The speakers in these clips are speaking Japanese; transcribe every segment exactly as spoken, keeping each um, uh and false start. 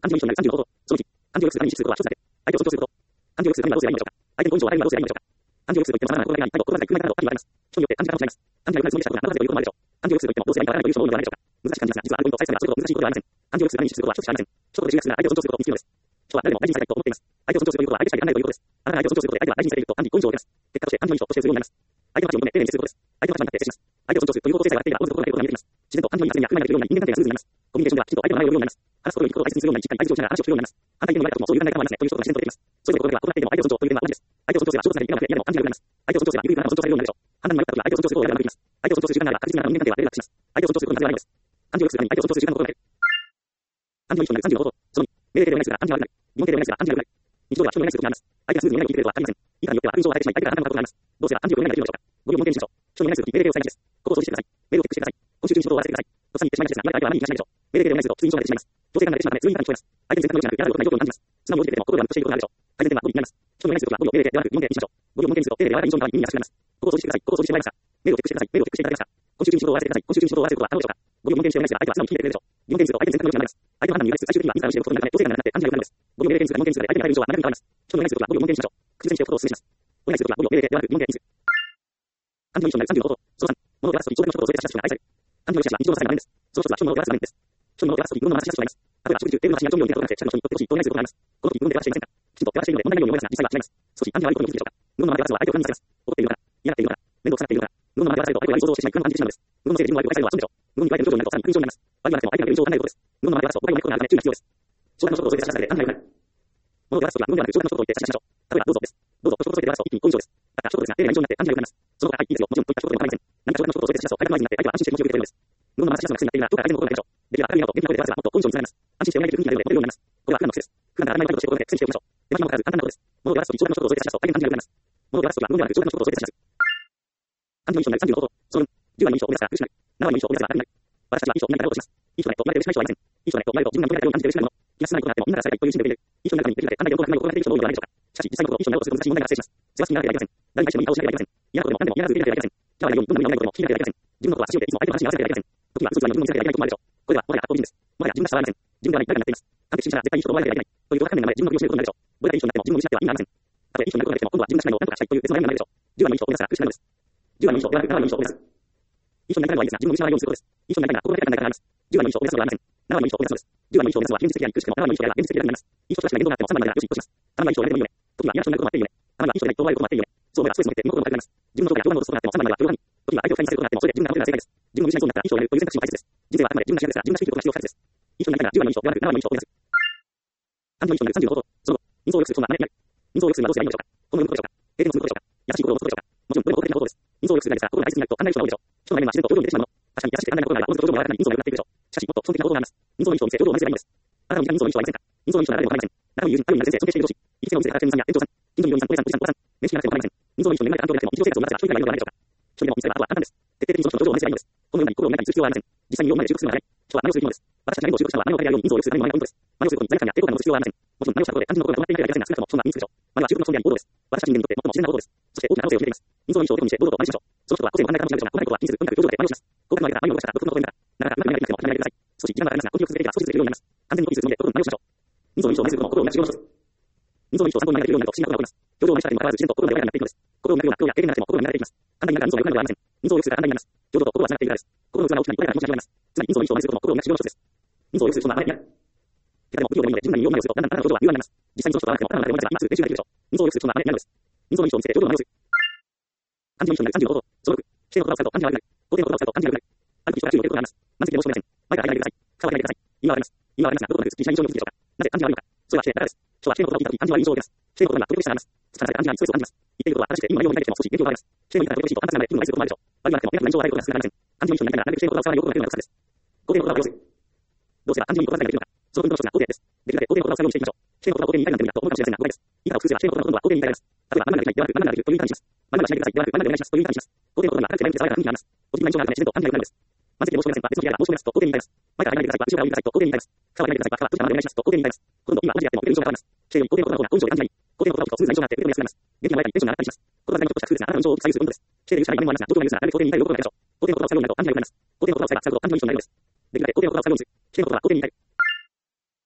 アンティモニションなるさんじゅうの方法。そのいち、アンティオルクスがに指数ことは一つだけ。相手を尊重すること。アンティオルクスがにはどうすればいいのでしょうか。相手の根性は誰にはどうすればいいのでしょうか。アンティオルクスといっても様々な心がない、愛と心がない、空ないなどありません。人によってアンティが違います。アンティがないそのしたことがなぜということもあるでしょう。アンティオルクスといってもどうすればいいかわからないという人も多いのではないでしょうか。難しい感じですが、実はあるポイントを採するのはそれほど難しいことではありません。アンティオルクスがに指数ことは一つしかありません。一言で重要な相手を尊重することを見つけるのです。人は誰でも大事にされたいと思っています。相手を尊重するということは相手しかいらないということです。あなたが相手を尊重することで相手は大事にされているとアンティ根性を得ます。結果としてアンティの人としてするようになります。相手の価値を求め丁寧に接することです。相手の価値になって接します。相手を尊重するという方向性がやっていれば、おのずと心がけることが見えてきます。自然とアンティのに悪意がなく人間関係がスムーズになります。コミュニケーションではきちんと相手の名前を呼ぶようになります。話すことより心を大切にするようにしっかり相手をしながら話を聞くようになります。反対に言われたこともそういう考え方もありますねという人が自然とできます。そういうことでは行っていても相手を尊重という点は同じです。相手を尊重すれば仕事されていなくて嫌でもアンティが生まれます。相手を尊重すれば緩いからも尊重されるようになるでしょう。判断に迷った時は相手を尊重することを選ばなくています。相手を尊重する時間があれば確実な人間関係はレベルアップします。相手を尊重することにはないのです。アンティオルクスがに相手を尊重する時間の心がける。アンティの人になるさんじゅうの方法。そのに、命令形ではないですがアンティは悪くない。疑問形ではないですがアンティは悪くない。日常では人のいないことがあります。相手がスムーズに読めないと聞いてくれるとは限りません。いかによっては悪印象を与えてしまい相手が判断が悪くなります。どうすればアンティを読めないができるのでしょうか。ごびょう問題にしましょう。人のいない時命令形を採用です。ここを掃除してください。メールをチェックしてください。今週中に仕事を終わらせてください。とさんに言ってしまいがちですが、言われた相手は何に気がしないでしょう。命令形ではないですと普通印象が出てしまいます。強制感が出てしまうため通に感に聞こえます。相手に選択の余地なくやられることがない状況に感じます。素直に応じてくれても心では納得していることがあるでしょう。改善点は語尾になります。人のいない時は語尾を命令形ではなく疑問形にしましょう。語尾を問形にすると丁寧で柔らかい印象に変わり耳に優しくなります。ここを掃除してください。ここを掃除してまいりました。メールをチェックしてください。メールをチェックしていただきました。今週中に仕事を終わらせてください。今週中に仕事を終わらせることは可能でしょうか。語尾を問形にしてはいないですが相手は素直に聞いてくれるでしょう。疑問形にすると相手に選択の余地がなります。相手の判断に由来する最終的には自らの教えることになるため強制感がなくなってアンティが良くなるのです。語尾を命令形にするが問形にするで相手に与える印象は長く変わります。人のいない時は語尾を問形にしましょう。口癖にしておくことをお勧めします。お願いするときは語尾を命令形ではなく疑問形にする。アンティの人になるさんじゅうの方法。そのさん、物を表すとき、日常的な一言を添えてした人が愛される。アンティの人は日常の些細な場面です。その一つは人の物を表す場面です。人の物を表すとき、物を表す人がいます。例えば食事中、テーブルの端に調味料を入れたことがなくて、社の人にとってほしいとお願いすることがあります。この時、文で表していませんか。きちんと表しているので問題のように思いますが、実際は違います。少しアンティが悪いことに気づくでしょうか。無言のままで表すは相手を管理されます。怒っているのかな、嫌がっているのかな、面倒くさがっているのかな、無言のままで表されると相手を悪い想像をしてしまい、不安を感じてしまうのです。無言のせいで自分の悪いを返されるのは損でしょう。無言に加えて無情になるとさらに苦情になります。悪い話でも相手が言う情を考えることです。無言のままで表すと誤解を招くことがあるため注意が必要です。冗談の一言を添えて差し出されてアンティが良くなる。物を表すときは無言ではなく冗談の一言を言って差し出しましょう。例えばどうぞです。どうぞと一言添えて表すと一気に好印象です。だから一言ですが丁寧な印象になってアンティが良くなります。その他はいいですよもちろんといった一言でも構いません。何か冗談の一言を添えて差し出すと相手が前になって相手は安心して気持ちを受けてくれるのです。無言のまま差し出すのが癖になっているならどこか相手の心が痛いでしょう。できれば明るい笑顔と元気な声で話すがもっと根性になるので元気な声で話すがもっと元気になるので笑えるようになります。安心してお願いできる雰囲気が出るようになります。これは普段の癖です。普段から当たり前のことをしていることで苦戦しておきましょう。手間暇もかかる簡単なことです。物を表すとき冗談の一言を添えて差し出すと相手の感じが良くなります。物を表すときは無言ではなく冗談の一言を添えて差し出す。アンティの印象になるさんじゅうの方法。そのじゅうわりの印象を生み出すが苦しくなる。ななわりの印象を生み出すが楽になる。私たちは印象をみんなになろうとします。いい人だねと言われて嬉しくない人はいません。いい人だねと言われると自分が求められるように感じて嬉しくなるもの。気が進まないことがあってもみんながされたいという心でいる。いい人になるためにできるだけ簡単に喜ばない心がけている人も多いのではないでしょうか。しかし実際のことをいい人になろうとすると難しい問題が発生します。世話しになられてはいけません。誰に対してもいい顔をしなければいけません。嫌なことでも何でも嫌がらず受け入れてはいけません。邪魔なようにどんな目に遭うことも気になってはいけません。自分のことは差し置いていつも相手の話に合わせてはいけません。時は嘘つきに自分を見せてはいけないこともあるでしょう。これはもはや圧倒的です。もはや自分らしさはありません。自分ではない誰かになっています。完璧主義者は絶対に人と思われてはいけない。という強迫観念の前で自分の首を絞めることになるでしょう。どれだけいい人になっても自分を失っては意味がありません。たとえいい人になることができても今度は自分がしたいのを何とかしたいという別の悩みになるでしょう。じゅうわりの印象を生み出すが苦しくなるのです。じゅうわりの印象ではなくななわりの印象を生み出す。いい人になりたいのはいいですが自分を失わないようにすることです。いい人になりたいが心がけた考えからあります。じゅうわりの印象を生み出すのではありません。ななわりの印象を生み出すのです。じゅうわりの印象を生み出すのは現実的であり苦しくてもななわりの印象であれば現実的であります。いい人としか面倒があってもさんわりまでならよしとします。さんわりの印象を入れてもいいよね。時は嫌な人になることもあっていいよね。たまにはいい人でないと思われることもあっていいよね。そう思えばストレスも減って身の心も軽くなります。自分のことや冗談のことがあってもさんわりまでは余裕に。時は相手を不快にさせることがあってもそれで自分が守れば正解です。自分を失いそうになったらいい人をやるという選択肢も大切です。人生はあくまで自分が主役ですが自分が仕切ることが必要不可欠です。いい人になりたいならじゅうわりの印象ではなくななわりの印象を目指す。アンティの印象になるさんじゅうの方法。その後、人相を良くするとそんな真似になる。人相を良くするにはどうすればいいのでしょうか。このようなことでしょうか。停電をすることでしょうか。優しい心を持つことでしょうか。もちろんこれも目的な方法です。人相を良くするがいいですが心が大切になると考える人が多いでしょう。人の内面は自然と表情に出てしまうもの。確かに優しくて寛大な心があればおのずと表情も柔らかくなり人相が良くなっていくでしょう。しかしもっと基本的な方法があります。人相の印象を見せ表情を真似すればいいのです。あなたも似た人相の印象はありませんか。人相の印象なら誰でも構いません。仲のいい友人、ある意味なる先生、尊敬している同士、いきつけのお店で働く店員さんや店長さん、近所の病院さん、お姉さん、おじさん、おばさん、熱心な人でも構いません。人相の印象に恵まれた環境でなくても日常生活をまずは一人ではないでしょうか。一人でも見せればあとは簡単です。徹底的にその人の表情を真似すればいいのです。このように心を見ないにする必要はありません。実際に身を前で修復するのは早い。人は真似をするものです。私たちが言語を習得したのは真似をされるように人相を良くするための真似がポイントです。真似をすることに罪悪感や抵抗感を持つ必要はありません。もちろん真似をしたことで肝心の心が止まっていなければいけませんが少なくともそんな身につくでしょう。真似は習得の基本であり行動です。私たち人間にとって最も自然な行動です。そして大きな個性を秘めています。人相の印象を手にして堂々と真似しましょう。その人は個性も考え方も違うでしょうが、細かいことは気にせずとにかく表情だけ真似をします。ここまで真似をしたら独特の声がなかなかうまくなりなくても諦めないでください。少し時間がかかりますが、呼吸を続けていけば少しずつできるようになります。完全にコピーするつもりでとことん真似をしましょう。人相の印象を真似することも心を磨く修行の一つ。人相の印象を参考に真似ができるようになると不思議なことが起こります。表情を真似したりもかかわらず自然と心が柔らかになっていくのです。心を磨くような苦労や経験がなくても心が磨かれていきます。簡単にながら人相を磨くのではありません。人相を良くするが簡単になります。表情と心はつながっているからです。心の器が大きくなり、声が大きくなります。つまり人相の印象を真似することも心を磨く修行の一つです。人相を良くする人は真似になる。手でも不器用でもいいので自分なりに身を真似をするとだんだんあなたの表情は優雅になります。実際にその人と会わなくてもただの誰でもいいですが今すぐ練習ができるでしょう。人相を良くする人は真似になるのです。人相の印象を見せて表情を真似をする。漢字の印象になるさんじゅうの方法。そのろく、否定の言葉を使うと漢字が悪くなる。肯定の言葉を使うと漢字が悪くなる。ある時人が注意を受けることがあります。満席で申し訳ありません。前から入らないでください。顔は入らないでください。意味はわかります。意味はわかりますが、どこまで実際に印象に残るでしょうか。なぜ漢字が悪いのか。それは否定だからです。人は否定の言葉を聞いたとき漢字は印象を受けます。否定の言葉が時々したがります。つかされた漢字がストレスを感じます。言っていることは正しくて意味のように見えてきても少し勉強があります。否定の言い方が時々しいと簡単なので気分がないすることもあるでしょう。悪い悪くても嫌な印象を与えることが少なくありません。漢字の印象になりたいならなるべく否定の言葉を使わないよう心がけるのが良さです。肯定の言葉を要する。どうすれば漢字に言葉遣いができるのか。そのポイントの一つが肯定です。できるだけ肯定の言葉を使うようにしていきましょう。否定の言葉を肯定に言いたいなんてみたと思うかもしれませんが誤解です。言い方を工夫すれば否定の言葉の今度は肯定に言いたいです。例えば、まんまができないではなく、まんまができるという言い方にします。まんまがしないでくださいではなく、まんまでお願いしますという言い方にします。肯定の言葉が高くて前向きで爽やかな雰囲気になります。ポジティブな印象があるため自然と漢字が良くなるんです。満席で申し訳ありませんは別の時代が申し訳ないですと肯定に言いたいです。前から入らないでくださいは後ろから降りてくださいと肯定に言いたいです。顔は入らないでくださいはどちらまでお願いしますと肯定に言いたいです。ほとんど今同じであっても受ける印象が変わります。否定より肯定の言葉の方が根性で漢字がいい。肯定の言葉を聞くとスムーズな印象になって受けるのも安くなります。元気が前からテンションが上がったりします。言葉遣いのちょっとした工夫ですがあなたの印象を大きく左右するポイントです。否定で言うしかない場面もありますが、状況が許すならなるべく肯定に言いたいということがあるでしょう。肯定の言葉を使うようになると漢字が良くなります。肯定の言葉を使えば使うほど漢字の印象になるのです。できるだけ肯定の言葉を使うようにする。否定の言葉は肯定に言いたい。漢字の印象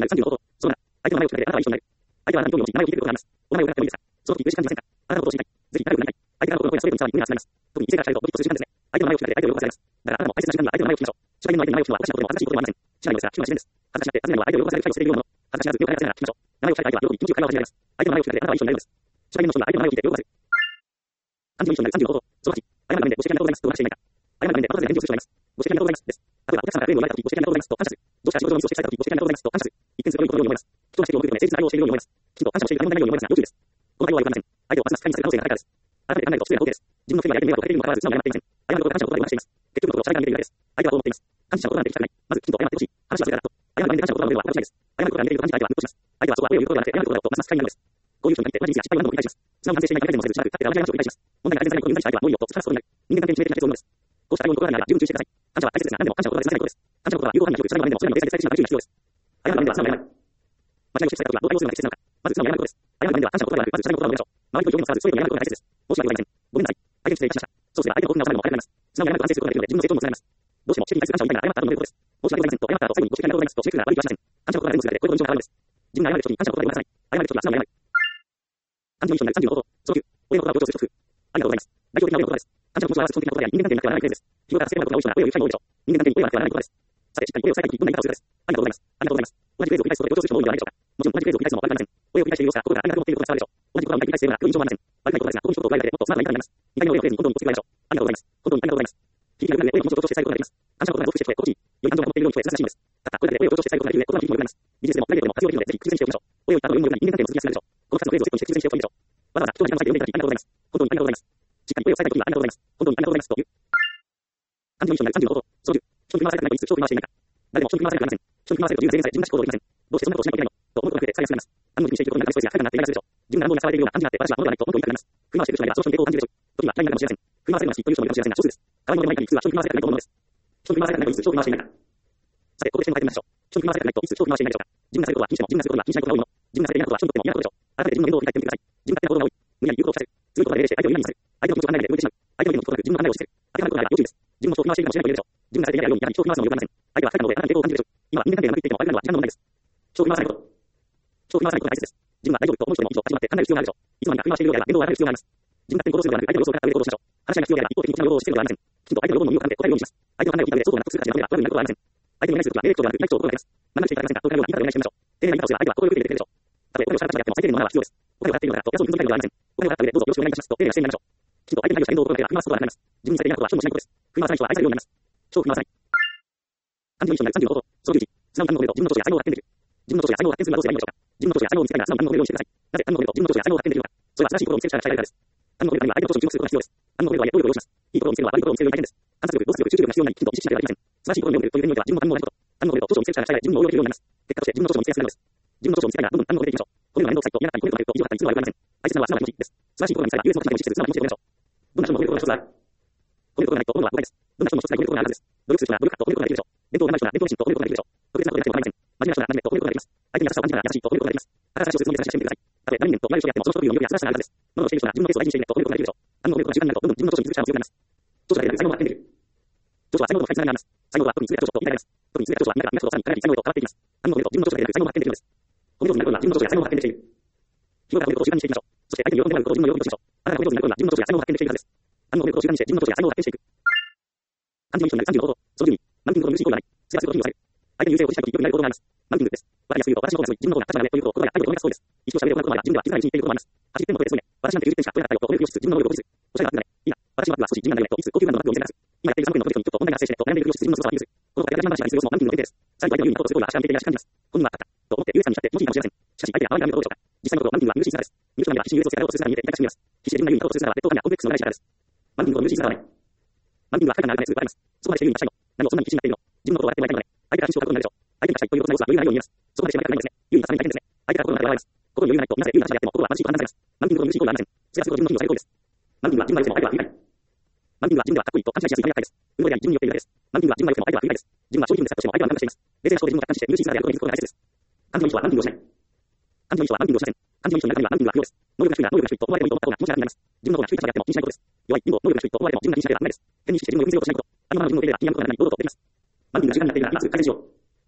なるさんじゅうの方法。そうだ。相手の名前を聞かれて、あなたは一緒になる。相手はあなたに興味を持ち、名前を聞いてくることがあります。お名前を伺ってもいいですか？その時、苦し感じませんか？あなたのことを知りたい。ぜひ仲良くなりたい。相手が男の声やストレートに伝わり、胸が集まります。特に異性から聞かれると、ドキッとする時間ですね。相手の名前を聞かれて、相手を喜ばせられます。だからあなたも大切な時間には相手の名前を聞きましょう。初対面の相手に名前を聞くのは私のことも恥ずかしいこともありません。しないのですが、聞くのは自然です。恥ずかしがって尋ねるのは相手を喜ばせられる会をしているようなもの。恥ずかしがらず、よく話せながら聞きましょう。名前を聞かれた相手は喜び、気持ちよく会話を始められます。相手の名前を聞かれて、あなたは一緒になるのです。初対面の人には相手の名前を聞いて喜ばせる。漢字の一緒になるさんじゅうの方法。そのはち、謝る場面でご指摘ありがとうございますとお話していないか。謝る場面で後で返事をする人がいます。ご指摘ありがとうございますです。例えば、お客様からクレームを言われた時、ご指摘ありがとうございますと感謝する。上司から仕事上のミスを指摘された時、ご指摘ありがとうございますと感謝する。一見すると良いことのように思います。人の指摘を送ることで誠実な対応をしているように思います。きちんと感謝をしている問題ないように思いますが、要注意です。この対応は良くありません。相手をますます不快にする可能性が高いからです。改めて考えると失礼な光景です。自分の不正や相手に迷惑をかけているにもかかわらず、素直に謝っていません。謝ることが感謝のことだと言われています。結局のところ、謝りが見ているだけです。相手はこう思っています。感謝のことなんて聞きたくない。まず、きちんと謝ってほしい。話はそれからだと。謝る場面で感謝のことなのでは全くしないです。謝ることが見ていると感じた相手はムッとします。相手はそうは声を言うことではなくて、謝ることだとますます不快になるのです。こういう人に限って同じミスや失敗を何度も繰り返します。素直に反省していない相手にもせず、しばらく経ってから同じ話を繰り返します。問題が改善されないことに対して相手はもういいよと突き放すことになる。人間関係に致命的な結論です。こうした対応に心がないなら十分注意してください。感謝は大切ですが、何でも感謝のことはで済まないことです。感謝のことは有効範囲に広く、初対面の場面でもそれらの冷静に伝えてしまう注意が必要です。謝る場面では素直に謝る。間違いを指摘されたことはどう対応するのが適切なのか。まず素直に謝ることです。謝る場面では感謝のことではなく、まず謝ることを覚えましょう。周りと表現を使わず、ストレートに謝ることが大切です。申し訳ございません。ごめんなさい。相手に失礼いたしました。そうすれば相手の興奮が収まるのも早くなります。素直に謝ると安定することができるので、自分の成長にもつながります。どうしても指摘に対する感謝を言いながら謝った後のことです。申し訳ございませんと謝った後、最後にご指摘ありがとうございますと締めくくるなら悪い気はしません。感謝のことが誰もするだけで、これほど印象が変わるのです。自分が謝る時に感謝のことは言わなさい。謝る時は素直に謝る。漢字の一緒になるさんじゅうの方法。そのきゅう、俺のことは強調する一つ。ありがとうございます。代表的な俺の言葉です。感謝の気持ちは表す基本的なことであり、人間関係になくはならないフレーズです。日頃から助けられることが多い人が俺を許したいの多いでしょう。人間関係に俺はなくはならない言葉です。さて、しっかり俺を伝えたい時、どんな言い方をするかです。ありがとうございます。ありがとうございます。同じフレーズを繰り返すことで強調する人も多いのではないでしょうか。もちろん同じフレーズを繰り返すのも悪くありません。俺を繰り返している様子が心がありがとうと思っていることが伝わるでしょう。同じ言葉をにかい繰り返しているのが良い印象もありません。悪くないことですが、ここに一言加えられてもっとスマートな言い方になります。にかい目の俺のフレーズに本当に一つ加えましょう。ありがとうございます。本当にありがとうございます。響きが良くなるので、俺の気持ちを強調して伝えることができます。感謝のことが多くして聞こえ、心地いい。良い感情が持っているように聞こえ、優しいのです。たったこれだけで俺を強調して伝えることができるので、言葉の響きも良くなります。ビジネスでもプライベートでも活用できるので、ぜひ口にしておきましょう。俺を言った後、俺も良くなり、人間関係の続きやすくなるでしょう。このふたつのフレーズをセットにして口にしておきましょう。わざわざ人の時間を割いて読んでいただきありがとうございます。本当にありがとうございます。しっかり声を伝えたいときはありがとうございます。本当にありがとうございますという。漢字の一緒になるさんじゅうの方法。そのじゅう、人に振り回されたくないといつ人を振り回していないか。誰も人に振り回されたくありません。人に振り回されるという前例さえ自分らしく行動できません。どうしてそんなことをしないといけないのと思うことが増えて疲れやすくなります。何も気にしていることになるとストレスや負荷がなってイライラするでしょう。自分が乱暴に扱われているような感じになって私は物がないと本当に痛くなります。振り回している人がいればその人に抵抗を感じるでしょう。時には嫌いになるかもしれません。振り回されるのが好きという人もいるかもしれませんが少数です。可愛いのでもない限り普通は人に振り回されたくないと思うのです。人に振り回されたくないといつ人を振り回していないか。さて、ここで視点を変えてみましょう。人に振り回されたくないといつ人を振り回していないでしょうか。自分がされることは気にしても自分がすることは気にしないことが多いもの。自分がされていないことは人にとっても嫌なことでしょう。改めて自分の言動を振り返ってみてください。自分がやっていることが多い。無理やり言うことをさせる。強いことが命令して相手を嫌にさせる。相手の気持ちを考えないで動いてしまう。相手の言うことなく自分の考えを押し付ける。当てはまることがあれば要注意です。自分も人を振り回しているかもしれないと言えるでしょう。自分がされていないようにやはり人を振り回すのも良くありません。相手は不快なのであなたに抵抗を感じるでしょう。今は人間関係がうまくいっていても悪くなるのは時間の問題です。人を振り回さないこと。人を振り回さないことが大切です。自分は大丈夫と思う人でも一度立ち止まって考える必要があるでしょう。いつまでか振り回しているようであれば面倒を洗う必要があります。自分が勝手に行動するのではなく相手の様子を伺った上で行動しましょう。話し合いが必要であれば一方的に人の要望を押し付けるのではありません。きちんと相手の要望の意味を考えて答えるようにします。相手の考えを聞いた上で双方が納得する形で話すれば悪くなることはありません。相手にお願いするときは命令口調ではなく、命令口調を心がけます。学んでしていただけませんが、どうかような言い方をお願いしてみましょう。丁寧な言い方をすれば相手は心よく聞いてくれるでしょう。たとえお金を支払ったとしても最低限のマナーは必要です。お金を払っているのだからと安を見積もられるのではありません。お金を払った上でどうぞよろしくお願いいたしますと丁寧な姿勢になりましょう。きちんと相手に配慮した言動を心がければ振り回すことはなくなります。自分にされていないことは人もしないことです。振り回さない人は愛されるようになります。人を振り回さない。漢字の一緒になるさんじゅうの方法。そのじゅういち、素直に反応を自分の長所や才能を発見できる。自分の長所や才能を発見するにはどうすればいいのでしょうか。自分の長所や才能を見つけたいなら素直に反応を見るようにしてください。なぜ反応を見ると自分の長所や才能を発見できるのか。それは正しいことを見つける力が鍛えられるからです。反応を見るためには相手の長所に注目することが必要です。反応を見るとは労力を要します。いいことを見つけるのは悪いことを見つけるより大変です。観察力、洞察力、集中力が必要になり、きちんと意識しなければいけません。素晴らしいことを見るという点においては自分の反応を見ること。反応を見ると長所を見つける力が鍛えられ、自分の応用できるようになります。結果として自分の長所を見つけやすくなるのです。自分の長所を見つけたらどんどん反応を出ていきましょう。これらの面倒くさいと嫌なったり、これとか言うと意地を張ったりするのは良くありません。大切なのは素直な気持ちです。素晴らしいことが見つかれば優越の気持ちでも意識せず素直な気持ちで褒めましょう。どんな人も褒めることが一つある。褒めることがないと思うのは誤解です。どんな人も一つだけ褒めることがあるはずです。努力する人が努力家と褒めることができるでしょう。伝統がない人が伝統心と褒めることができるでしょう。特別なことでなくても構いません。真面目な人が真面目と褒めることができます。相手に優しさを感じながら優しいと褒めることができます。ただ優しいをするつもりで優しくしてみてください。たとえ何年と同じ人であってもその人を見るより優しさがあるはずです。物をしている人が自分のペースを大事にしていると褒めることができるでしょう。反応を見ることが習慣になるとどんどん自分の長所に気づく力も強くなります。長所が得られる才能を発見できる。長所は才能との深いつながりがあります。才能は特に優れた長所と言い換えられます。特に優れた長所は皆が皆とさらにかなり才能へと変わっていきます。反応を見ると自分の長所が得られる才能を発見できるのです。褒め上手になることは自分の長所や才能を発見できている。日頃から褒めることを習慣にしていきましょう。そして相手に喜んでもらうことを自分の喜びとしましょう。あなたが褒め上手になることは自分の長所や才能を発見できているからです。反応を見ることを習慣にして自分の長所や才能を発見していく。漢字の一緒になるさんじゅうの方法。そのじゅうに、マウンティングという進行がない。それはすることに言わされる。相手に優勢を保持したときよくなる行動があります。マウンティングです。私が言うと私の方が強い、自分の方が立場が上ということを心が相手を思い出すそうです。一度喋りを行うことが自分では気づかないうちに言っていることがあります。はちじゅってんも取れそうね。私なんてきゅうじってんしか取れなかったよと褒めるふりをしつつ自分の能力を保持する。おしゃれなアップだね。いいな。私のアップは少し地味なんだよねといつ高級感のアップを見せなす。今やっているさんぶんのプロジェクトにちょっと問題が発生してねと悩んでいるふりをしつつ自分の凄さをアピールする。このことがガチャガチャ話がする様子もマウンティングの典型です。さらに相手の言うにことをする行為は足が向いているらしく感じます。本人はあったと思って優越感に浸って気持ちいいかもしれません。しかし相手があまりにもどうでしょうか。実際のところマウンティングは見苦しいさです。見る人が必死に優越をつけられようとする姿に見えて痛々しく見えます。必死で自分が言うにことをする姿は劣等感やコンプレックスのない力です。マウンティングを見苦しいさはない。マウンティングは深くなるためすぐバレます。そこまでして言うにはしたいの。何もそんなに必死になっているの。自分のことを笑ってもらいたいので、相手から印象を書くことになるでしょう。相手に対してということの様子は無理がないように見えます。そこまでしてもらいたくないんですね。言うにはさすがに大変ですね。相手から心の中で笑います。心に余裕がないと、なぜ言うに話があっても心は貧しいと判断されます。マウンティングという仕事がありません。それはすると自分の身をされることです。マウンティングは自分が良くても相手は不愉快。マウンティングは自分ではかっこいいと勘違いしやすい厄介です。運動であり自分によっているだけです。マウンティングは自分が良くても相手は不愉快です。自分は商品ですとしても相手は何としています。冷静な思考で自分を客観視して見るしさであることに気づくことが大切です。漢字の意図はマウンティングをしない。漢字の意図はマウンティングをしません。漢字の意図の中にはマウンティングが不要です。能力が低いな能力が低いと思われてもいいと思った方が気持ちが楽になります。自分の方が低い立場であっても気にしないことです。弱い、貧乏、能力が低いと思われても自分が気にしなければならないです。変に意識して自分をよく見せようとしないこと。あのまま自分の手では気になることがない堂々とできます。マウンティングが時間になっているなら今すぐ改善しよう。